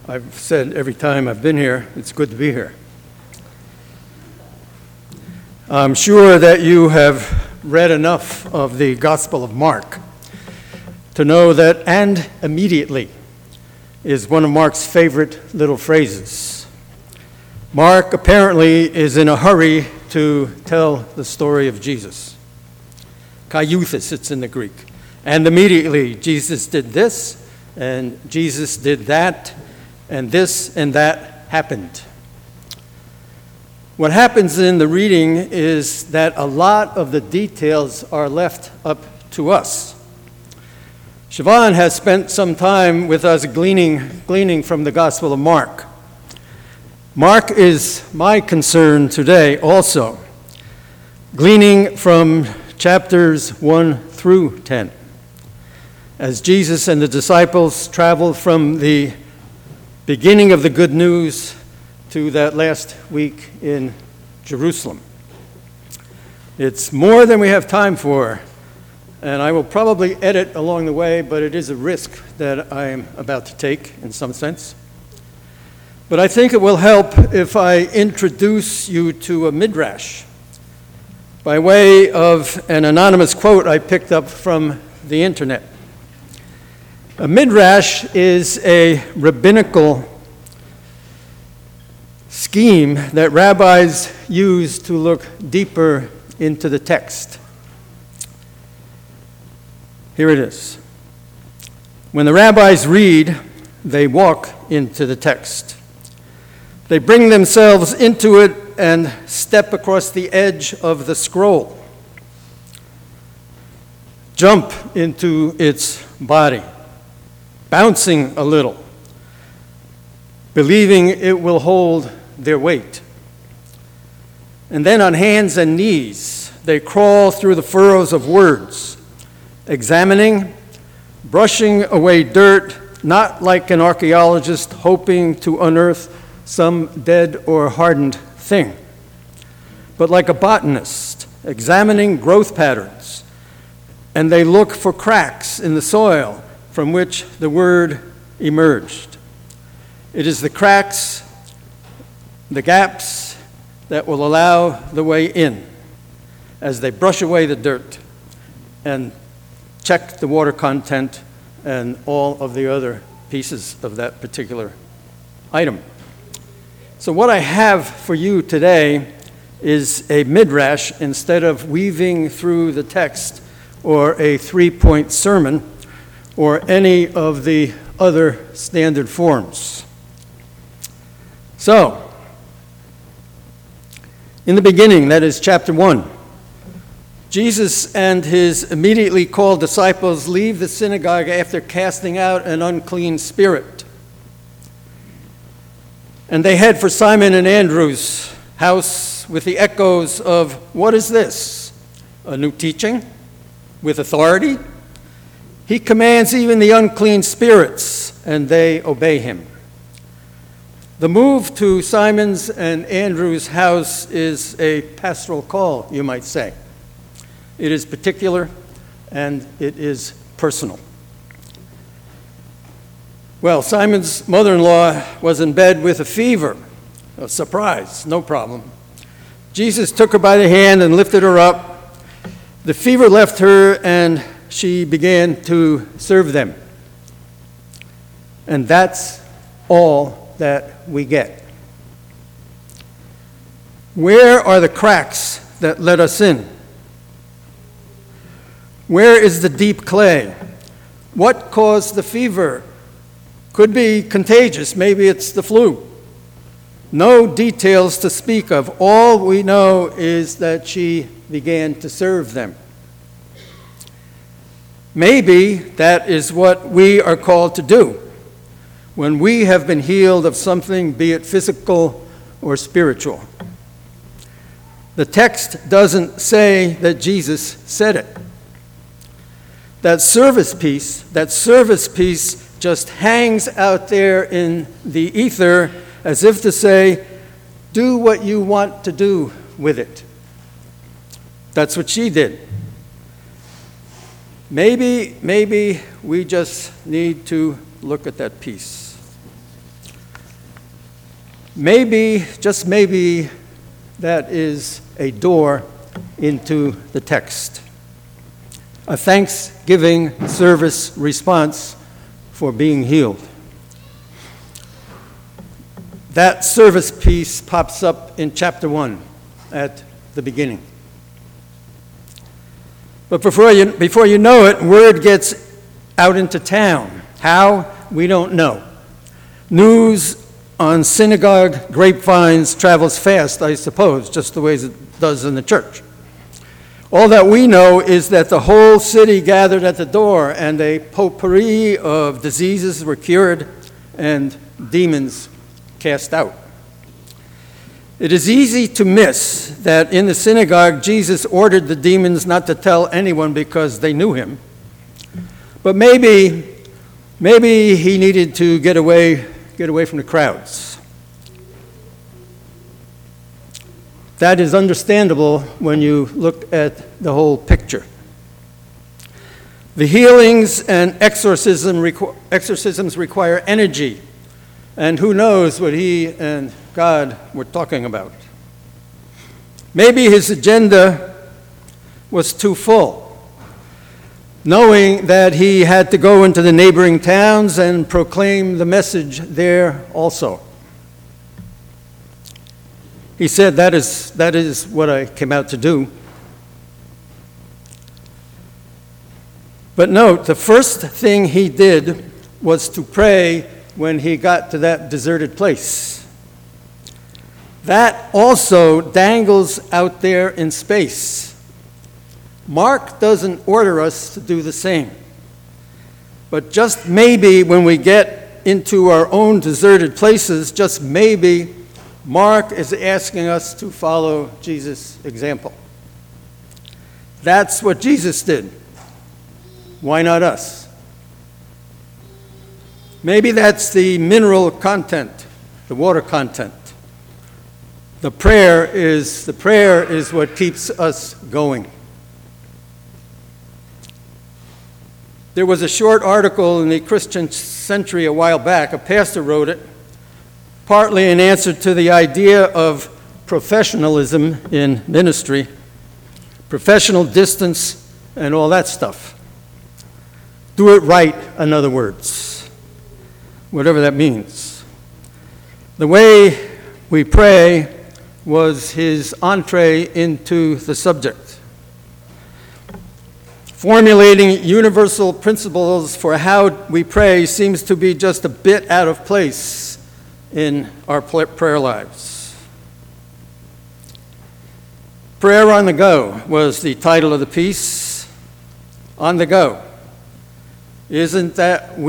I've said every time I've been here, it's good to be here. I'm sure that you have read enough of the Gospel of Mark to know that "and immediately" is one of Mark's favorite little phrases. Mark apparently is in a hurry to tell the story of Jesus. Kaiouthis, it's in the Greek. And immediately Jesus did this, and Jesus did that, and this and that happened. What happens in the reading is that a lot of the details are left up to us. Siobhan has spent some time with us gleaning from the Gospel of Mark. Mark is my concern today also, gleaning from chapters 1 through 10, as Jesus and the disciples traveled from the beginning of the good news to that last week in Jerusalem. It's more than we have time for, and I will probably edit along the way, but it is a risk that I am about to take in some sense. But I think it will help if I introduce you to a midrash by way of an anonymous quote I picked up from the internet. A midrash is a rabbinical scheme that rabbis use to look deeper into the text. Here it is. When the rabbis read, they walk into the text. They bring themselves into it and step across the edge of the scroll, jump into its body, bouncing a little, believing it will hold their weight. And then on hands and knees, they crawl through the furrows of words, examining, brushing away dirt, not like an archaeologist hoping to unearth some dead or hardened thing, but like a botanist examining growth patterns. And they look for cracks in the soil from which the word emerged. It is the cracks, the gaps, that will allow the way in as they brush away the dirt and check the water content and all of the other pieces of that particular item. So what I have for you today is a midrash instead of weaving through the text or a three-point sermon or any of the other standard forms. So, in the beginning, that is chapter 1, Jesus and his immediately called disciples leave the synagogue after casting out an unclean spirit. And they head for Simon and Andrew's house with the echoes of, what is this? A new teaching with authority? He commands even the unclean spirits, and they obey him. The move to Simon's and Andrew's house is a pastoral call, you might say. It is particular, and it is personal. Well, Simon's mother-in-law was in bed with a fever. A surprise, no problem. Jesus took her by the hand and lifted her up. The fever left her, and she began to serve them. And that's all that we get. Where are the cracks that let us in? Where is the deep clay? What caused the fever? Could be contagious. Maybe it's the flu. No details to speak of. All we know is that she began to serve them. Maybe that is what we are called to do when we have been healed of something, be it physical or spiritual. The text doesn't say that Jesus said it. That service piece just hangs out there in the ether as if to say, do what you want to do with it. That's what she did. Maybe we just need to look at that piece. Maybe, just maybe, that is a door into the text. A thanksgiving service response for being healed. That service piece pops up in chapter 1 at the beginning. But before you know it, word gets out into town. How? We don't know. News on synagogue grapevines travels fast, I suppose, just the way it does in the church. All that we know is that the whole city gathered at the door, and a potpourri of diseases were cured and demons cast out. It is easy to miss that in the synagogue, Jesus ordered the demons not to tell anyone because they knew him. But maybe he needed to get away from the crowds. That is understandable when you look at the whole picture. The healings and exorcisms require energy, and who knows what he and God were talking about. Maybe his agenda was too full, knowing that he had to go into the neighboring towns and proclaim the message there also. He said, that is what I came out to do. But note, the first thing he did was to pray when he got to that deserted place. That also dangles out there in space. Mark doesn't order us to do the same. But just maybe when we get into our own deserted places, just maybe Mark is asking us to follow Jesus' example. That's what Jesus did. Why not us? Maybe that's the mineral content, the water content. The prayer is what keeps us going. There was a short article in the Christian Century a while back. A pastor wrote it, partly in answer to the idea of professionalism in ministry, professional distance, and all that stuff. Do it right, in other words, whatever that means. The way we pray was his entree into the subject. Formulating universal principles for how we pray seems to be just a bit out of place in our prayer lives. Prayer on the Go was the title of the piece. On the go. Isn't that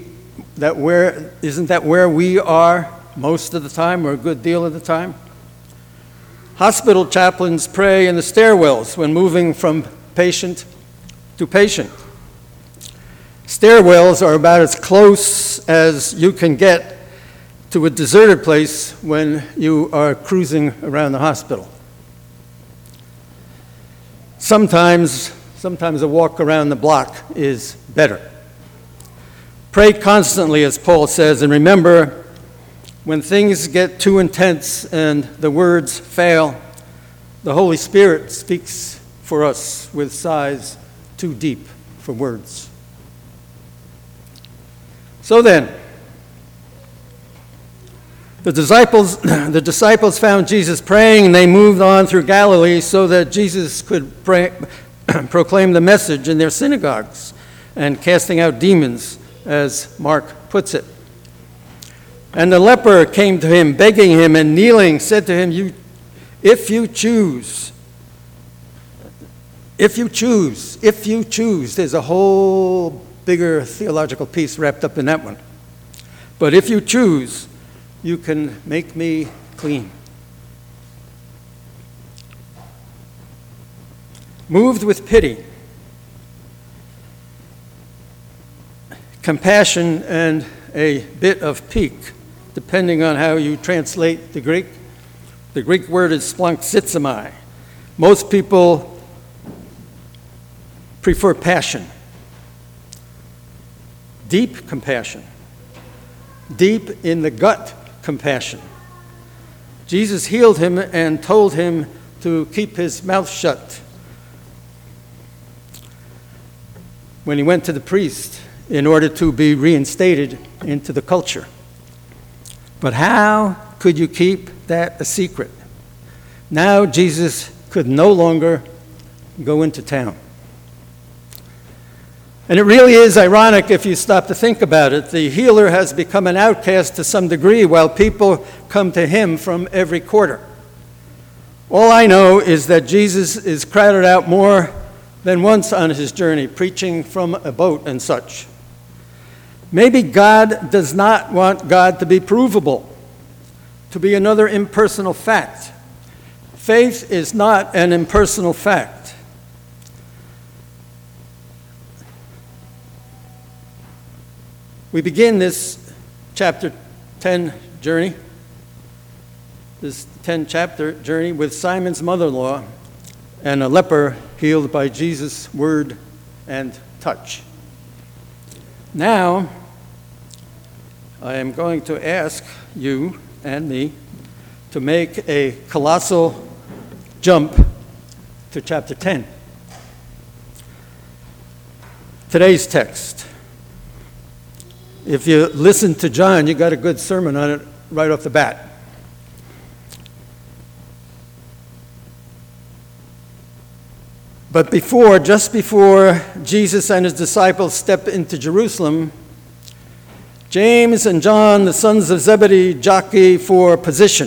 where we are most of the time, or a good deal of the time? Hospital chaplains pray in the stairwells when moving from patient to patient. Stairwells are about as close as you can get to a deserted place when you are cruising around the hospital. Sometimes a walk around the block is better. Pray constantly, as Paul says, and remember, when things get too intense and the words fail, the Holy Spirit speaks for us with sighs too deep for words. So then, the disciples found Jesus praying, and they moved on through Galilee so that Jesus could proclaim the message in their synagogues and casting out demons, as Mark puts it. And the leper came to him, begging him, and kneeling, said to him, if you choose, there's a whole bigger theological piece wrapped up in that one. But if you choose, you can make me clean. Moved with pity, compassion, and a bit of pique, depending on how you translate the Greek. The Greek word is splanchnizomai. Most people prefer passion. Deep compassion. Deep in the gut compassion. Jesus healed him and told him to keep his mouth shut. When he went to the priest in order to be reinstated into the culture. But how could you keep that a secret? Now Jesus could no longer go into town. And it really is ironic if you stop to think about it. The healer has become an outcast to some degree while people come to him from every quarter. All I know is that Jesus is crowded out more than once on his journey, preaching from a boat and such. Maybe God does not want God to be provable, to be another impersonal fact. Faith is not an impersonal fact. We begin this chapter 10 journey, this 10-chapter journey with Simon's mother-in-law and a leper healed by Jesus' word and touch. Now, I am going to ask you and me to make a colossal jump to chapter 10. Today's text. If you listen to John, you got a good sermon on it right off the bat. But just before Jesus and his disciples step into Jerusalem, James and John, the sons of Zebedee, jockey for position,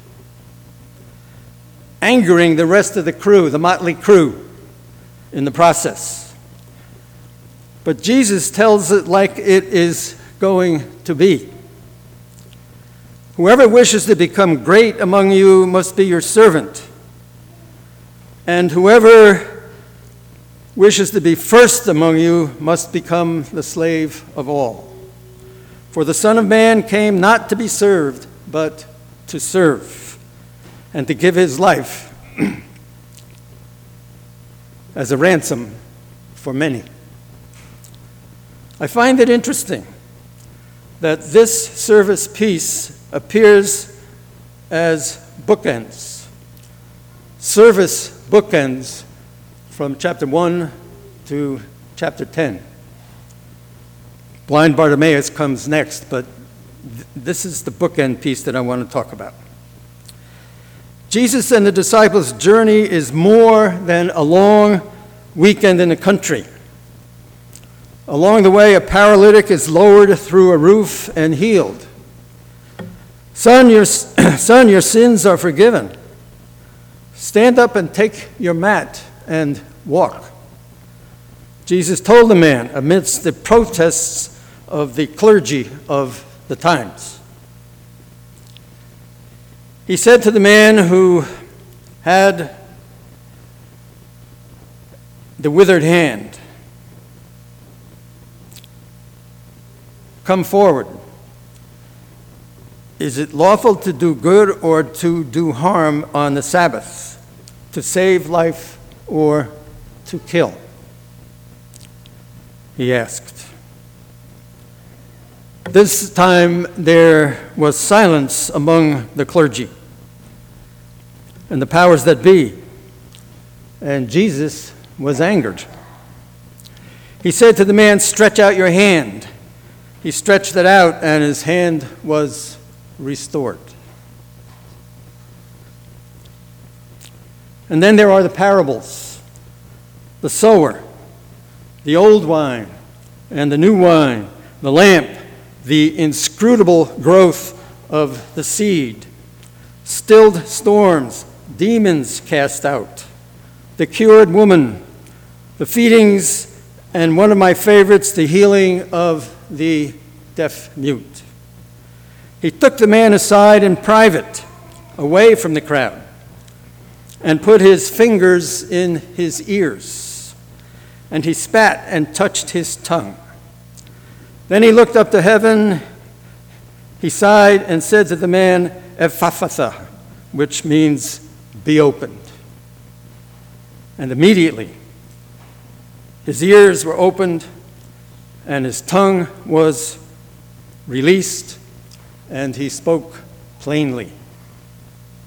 angering the rest of the crew, the motley crew, in the process. But Jesus tells it like it is going to be. Whoever wishes to become great among you must be your servant, and whoever wishes to be first among you must become the slave of all. For the Son of Man came not to be served, but to serve, and to give his life as a ransom for many. I find it interesting that this service piece appears as bookends, service bookends from chapter 1 to chapter 10. Blind Bartimaeus comes next, but this is the bookend piece that I want to talk about. Jesus and the disciples' journey is more than a long weekend in the country. Along the way, a paralytic is lowered through a roof and healed. Son, your sins are forgiven. Stand up and take your mat and walk. Jesus told the man amidst the protests of the clergy of the times. He said to the man who had the withered hand, "Come forward. Is it lawful to do good or to do harm on the Sabbath, to save life or to kill?" he asked. This time there was silence among the clergy and the powers that be, and Jesus was angered. He said to the man, "Stretch out your hand." He stretched it out, and his hand was restored. And then there are the parables, the sower, the old wine and the new wine, the lamp, the inscrutable growth of the seed, stilled storms, demons cast out, the cured woman, the feedings, and one of my favorites, the healing of the deaf-mute. He took the man aside in private, away from the crowd, and put his fingers in his ears, and he spat and touched his tongue. Then he looked up to heaven, he sighed and said to the man, "Ephphatha," which means be opened. And immediately his ears were opened and his tongue was released, and he spoke plainly.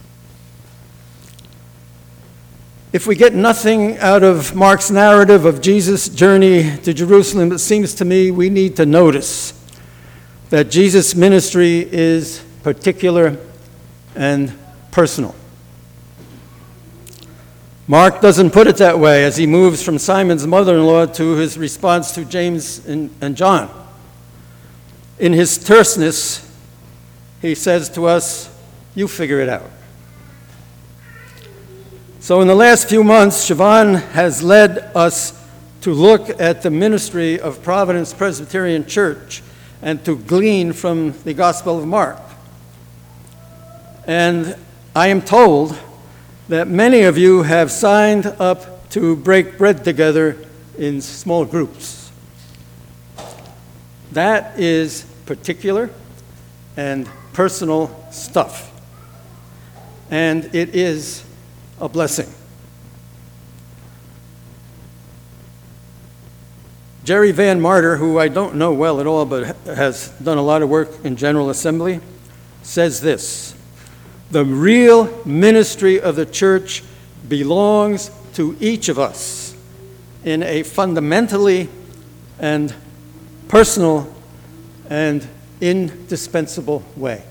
If we get nothing out of Mark's narrative of Jesus' journey to Jerusalem, it seems to me we need to notice that Jesus' ministry is particular and personal. Mark doesn't put it that way as he moves from Simon's mother-in-law to his response to James and John. In his terseness, he says to us, "You figure it out." So in the last few months, Siobhan has led us to look at the ministry of Providence Presbyterian Church and to glean from the Gospel of Mark. And I am told that many of you have signed up to break bread together in small groups. That is particular and personal stuff. And it is a blessing. Jerry Van Martyr, who I don't know well at all but has done a lot of work in General Assembly, says this: "The real ministry of the church belongs to each of us in a fundamentally and personal and indispensable way."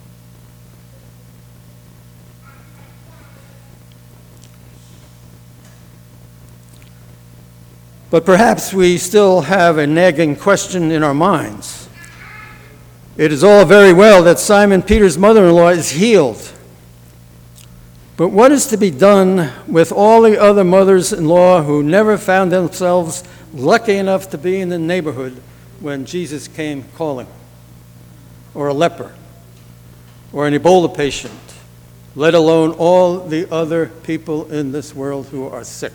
But perhaps we still have a nagging question in our minds. It is all very well that Simon Peter's mother-in-law is healed. But what is to be done with all the other mothers-in-law who never found themselves lucky enough to be in the neighborhood when Jesus came calling? Or a leper, or an Ebola patient, let alone all the other people in this world who are sick?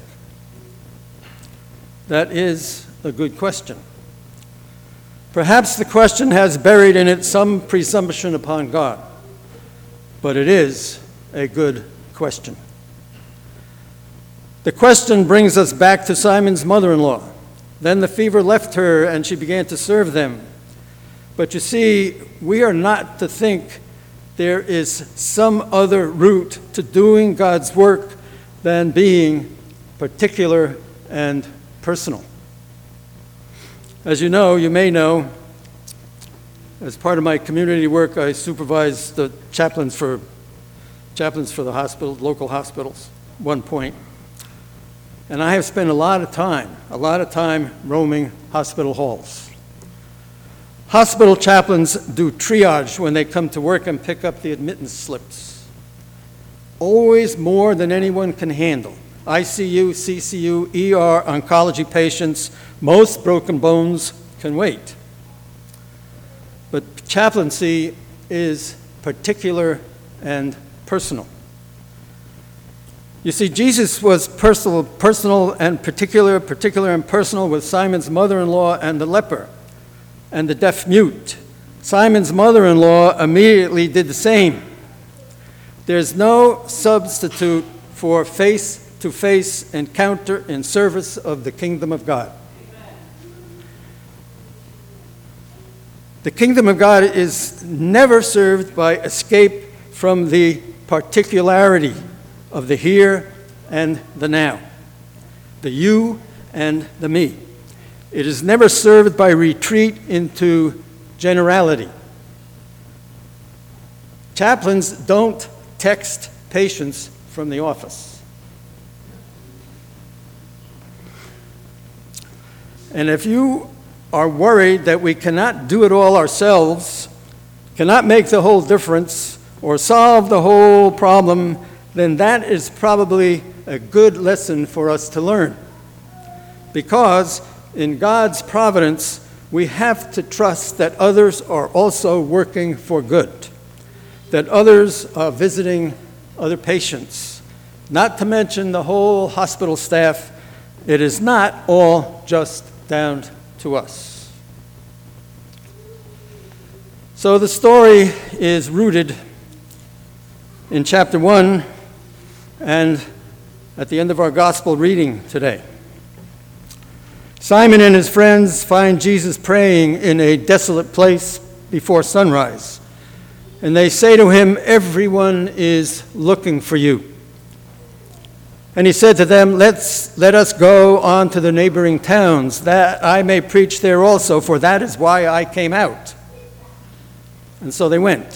That is a good question. Perhaps the question has buried in it some presumption upon God, but it is a good question. The question brings us back to Simon's mother-in-law. Then the fever left her and she began to serve them. But you see, we are not to think there is some other route to doing God's work than being particular and personal. As you know, you may know, as part of my community work, I supervise the chaplains for the hospital, local hospitals, at one point. And I have spent a lot of time roaming hospital halls. Hospital chaplains do triage when they come to work and pick up the admittance slips. Always more than anyone can handle. ICU, CCU, ER, oncology patients, most broken bones can wait. But chaplaincy is particular and personal. You see, Jesus was personal and particular and personal with Simon's mother-in-law and the leper and the deaf mute. Simon's mother-in-law immediately did the same. There's no substitute for face-to-face encounter in service of the kingdom of God. The kingdom of God is never served by escape from the particularity of the here and the now, the you and the me. It is never served by retreat into generality. Chaplains don't text patients from the office. And if you are worried that we cannot do it all ourselves, cannot make the whole difference, or solve the whole problem, then that is probably a good lesson for us to learn. Because in God's providence, we have to trust that others are also working for good, that others are visiting other patients, not to mention the whole hospital staff. It is not all just down to us. So the story is rooted in chapter 1 and at the end of our gospel reading today. Simon and his friends find Jesus praying in a desolate place before sunrise, and they say to him, "Everyone is looking for you." And he said to them, let us go on to the neighboring towns, that I may preach there also, for that is why I came out. And so they went.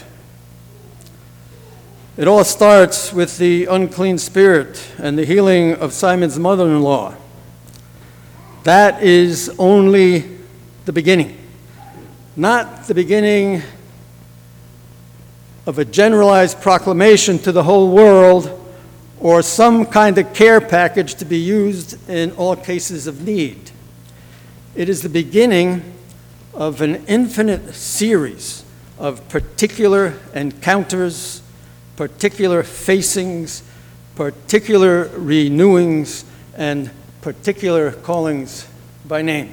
It all starts with the unclean spirit and the healing of Simon's mother-in-law. That is only the beginning. Not the beginning of a generalized proclamation to the whole world or some kind of care package to be used in all cases of need. It is the beginning of an infinite series of particular encounters, particular facings, particular renewings, and particular callings by name.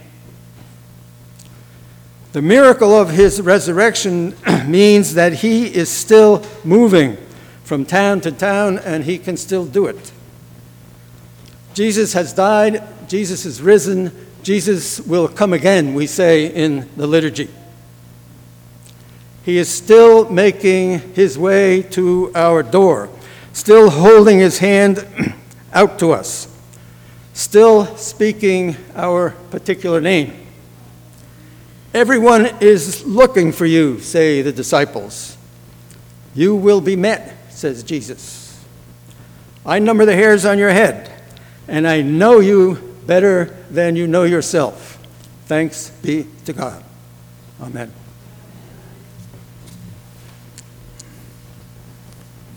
The miracle of his resurrection means that he is still moving from town to town, and he can still do it. Jesus has died, Jesus is risen, Jesus will come again, we say in the liturgy. He is still making his way to our door, still holding his hand out to us, still speaking our particular name. Everyone is looking for you, say the disciples. You will be met, says Jesus. I number the hairs on your head, and I know you better than you know yourself. Thanks be to God. Amen.